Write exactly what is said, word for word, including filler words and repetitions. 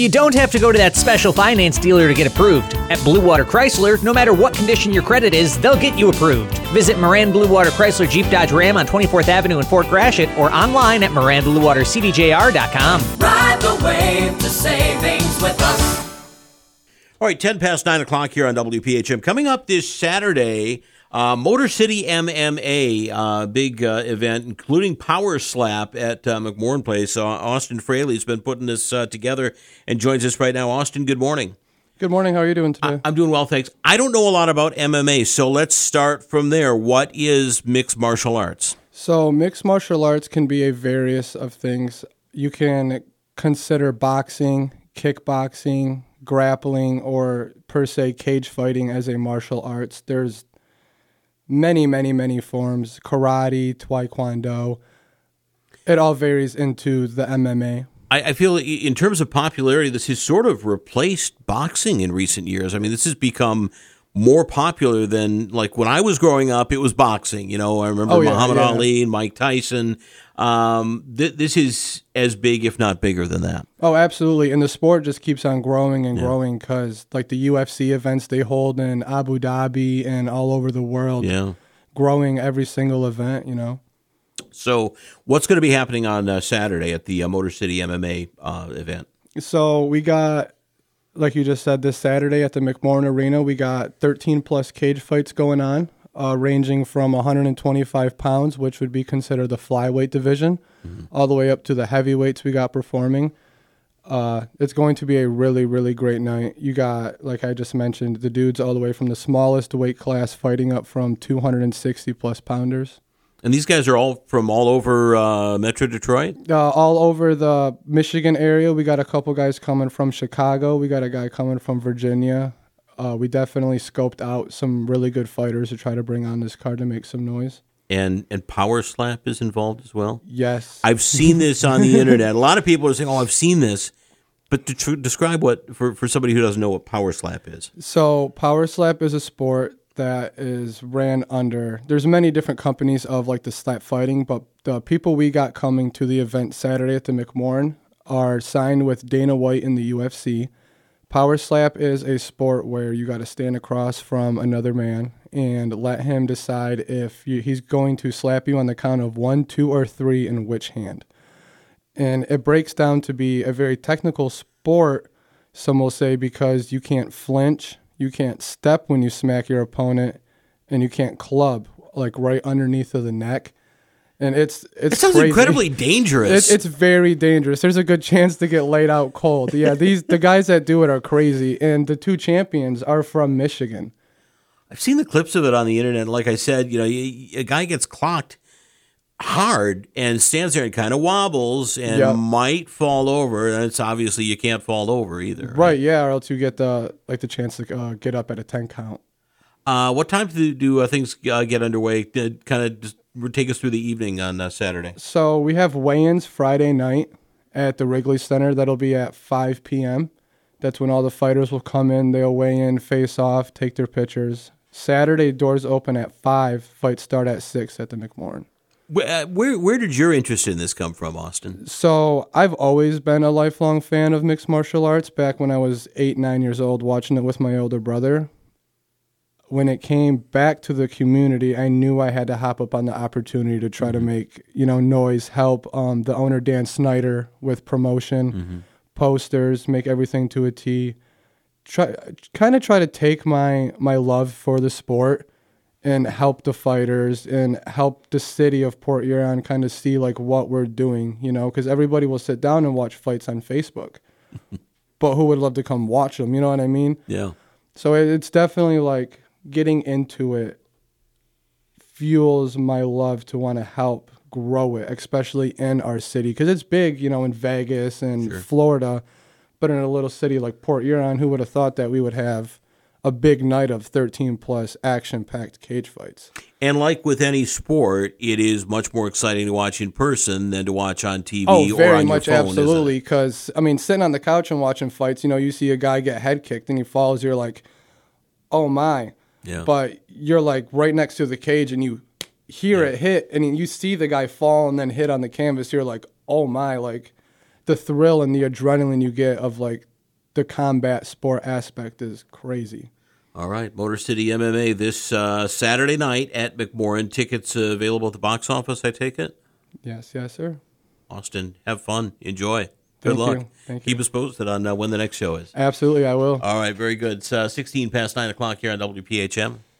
You don't have to go to that special finance dealer to get approved. At Blue Water Chrysler, no matter what condition your credit is, they'll get you approved. Visit Moran Blue Water Chrysler Jeep Dodge Ram on twenty-fourth Avenue in Fort Gratiot or online at moran blue water c d j r dot com. Ride the wave to savings with us. All right, ten past nine o'clock here on W P H M. Coming up this Saturday, uh, Motor City M M A, uh, big uh, event, including Power Slap at uh, McMorran Place. Uh, Austin Fraley's been putting this uh, together and joins us right now. Austin, good morning. Good morning. How are you doing today? I- I'm doing well, thanks. I don't know a lot about M M A, so let's start from there. What is mixed martial arts? So mixed martial arts can be a various of things. You can consider boxing, kickboxing, grappling, or per se cage fighting as a martial arts. There's many, many, many forms. Karate, taekwondo. It all varies into the M M A. I, I feel in terms of popularity, this has sort of replaced boxing in recent years. I mean, this has become more popular than, like, when I was growing up, it was boxing. You know, I remember Oh, yeah, Muhammad yeah. Ali and Mike Tyson. Um, th- this is as big, if not bigger than that. Oh, absolutely. And the sport just keeps on growing and Yeah. growing because, like, the U F C events they hold in Abu Dhabi and all over the world, Yeah. growing every single event, you know. So what's going to be happening on uh, Saturday at the uh, Motor City M M A uh, event? So we got, like you just said, this Saturday at the McMorran Arena, we got thirteen plus cage fights going on, uh, ranging from one hundred twenty-five pounds, which would be considered the flyweight division, mm-hmm. all the way up to the heavyweights we got performing. Uh, it's going to be a really, really great night. You got, like I just mentioned, the dudes all the way from the smallest weight class fighting up from two hundred sixty plus pounders. And these guys are all from all over uh, Metro Detroit? Uh, all over the Michigan area. We got a couple guys coming from Chicago. We got a guy coming from Virginia. Uh, we definitely scoped out some really good fighters to try to bring on this card to make some noise. And and Power Slap is involved as well? Yes. I've seen this on the internet. A lot of people are saying, oh, I've seen this. But to tr- describe what, for, for somebody who doesn't know what Power Slap is. So Power Slap is a sport that is ran under, there's many different companies of like the slap fighting, but the people we got coming to the event Saturday at the McMorran are signed with Dana White in the U F C. Power Slap is a sport where you got to stand across from another man and let him decide if you, he's going to slap you on the count of one, two, or three in which hand. And it breaks down to be a very technical sport, some will say, because you can't flinch, you can't step when you smack your opponent, and you can't club, like right underneath of the neck. And it's it's It sounds crazy. incredibly dangerous. It, it's very dangerous. There's a good chance to get laid out cold. Yeah, these the guys that do it are crazy, and the two champions are from Michigan. I've seen the clips of it on the internet. Like I said, you know, a guy gets clocked hard and stands there and kind of wobbles and Yep. might fall over. And it's obviously you can't fall over either. Right. Right, yeah, or else you get the like the chance to uh, get up at a ten count. Uh, what time do, do uh, things uh, get underway? To kind of just take us through the evening on uh, Saturday. So we have weigh-ins Friday night at the Wrigley Center. That'll be at five p.m. That's when all the fighters will come in. They'll weigh in, face off, take their pictures. Saturday, doors open at five. Fights start at six at the McMorran. Where, where where did your interest in this come from, Austin? So I've always been a lifelong fan of mixed martial arts. Back when I was eight, nine years old, watching it with my older brother. When it came back to the community, I knew I had to hop up on the opportunity to try mm-hmm. to make, you know, noise, help um, the owner, Dan Snyder, with promotion, mm-hmm. posters, make everything to a T. Try, kind of try to take my, my love for the sport and help the fighters and help the city of Port Huron kind of see like what we're doing, you know, because everybody will sit down and watch fights on Facebook. But who would love to come watch them, you know what I mean? Yeah. So it, it's definitely like getting into it fuels my love to want to help grow it, especially in our city, because it's big, you know, in Vegas and Sure. Florida, but in a little city like Port Huron, who would have thought that we would have a big night of thirteen plus action-packed cage fights. And like with any sport, it is much more exciting to watch in person than to watch on T V Oh, or very on much, your phone. absolutely. Because, I mean, sitting on the couch and watching fights, you know, you see a guy get head kicked and he falls, you're like, oh my. Yeah. But you're like right next to the cage and you hear Yeah. it hit and you see the guy fall and then hit on the canvas. You're like, oh my, like the thrill and the adrenaline you get of like the combat sport aspect is crazy. All right, Motor City M M A this uh, Saturday night at McMorran. Tickets uh, available at the box office, I take it? Yes, yes, sir. Austin, have fun. Enjoy. Good Thank luck. you. Thank Keep you. us posted on uh, when the next show is. Absolutely, I will. All right, very good. It's uh, sixteen past nine o'clock here on W P H M.